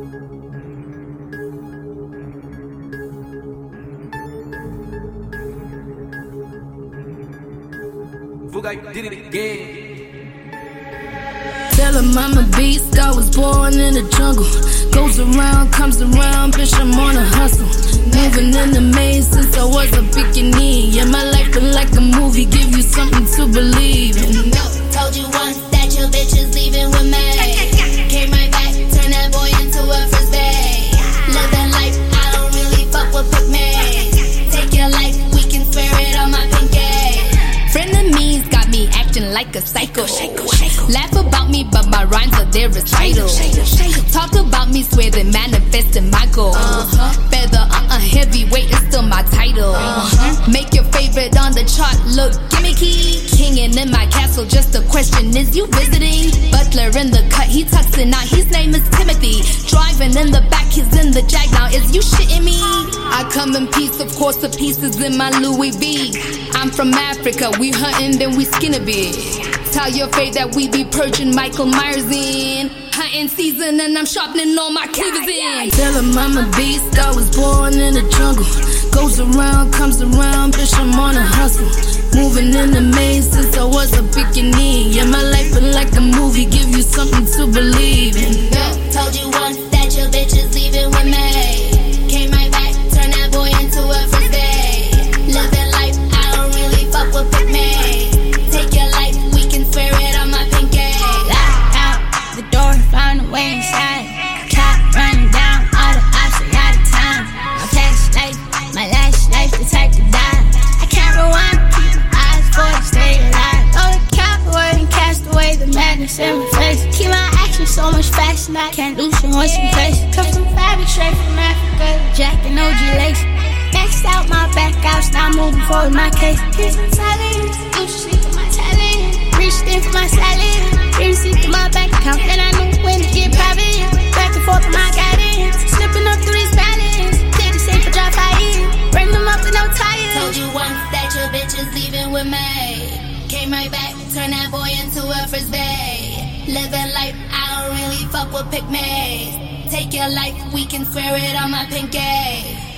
Fuga did it again. Tell him I'm a beast, I was born in the jungle. Goes around, comes around, bitch, I'm on a hustle. Moving in the maze since I was a bikini. Yeah, my life been like a movie, give you something to believe in. Told you once that your bitch is leaving with me. Came right back, turn that boy into a first bae. Living life, I don't really fuck with pick me. Take your life, we can swear it on my pinky. Frenemies got me acting like a psycho. Laugh about me, but my rhymes are their recital. Talk about me, swear they manifest in my goal. Feather, heavyweight is still my title. Make your favorite on the chart look gimmicky. Kingin' in my castle, just a question, is you visiting? Butler in the cut, he tucks it out, his name is Timothy. Driving in the back, he's in the Jag now, is you shitting me? I come in peace, of course the pieces in my Louis V. I'm from Africa, we huntin', then we skin a bit. Tell your fate that we be purging Michael Myers in. Hunting season and I'm sharpening all my cleavers in. Tell him I'm a beast, I was born in the jungle. Goes around, comes around, bitch, I'm on a hustle. Moving in the maze since I was a bikini. Yeah, my life been like a movie, give you something to believe in. Told you once that your bitch is leaving with me. Came right back, turn that boy into a first bae. Living life, I don't really fuck with pick me. Take your life, we can swear it on my pinky. Lock out the door, find a way inside. Cop running down, all the ops are out of time. My past life, my last life, the type to die. I can't rewind, keep my eyes forward, stay alive. Oh, the cowboy and cast away the madness in my face. Keep my actions so much faster, I can't lose from what's in place. Come from fabric straight from Africa, Jack and OG lace. Maxed out my back out, now moving forward my case. Here's some silence, you should sleep with my talent. Reached in for my salad, receipt to my bank account, then I knew when to get private. Back and forth with my guidance, slipping up through these balance. Did the safe for drop fire, bring them up with no tires. Told you once that your bitch is leaving with me. Came right back, turn that boy into a first bae. Living life, I don't really fuck with pick me. Take your life, we can swear it on my pinky.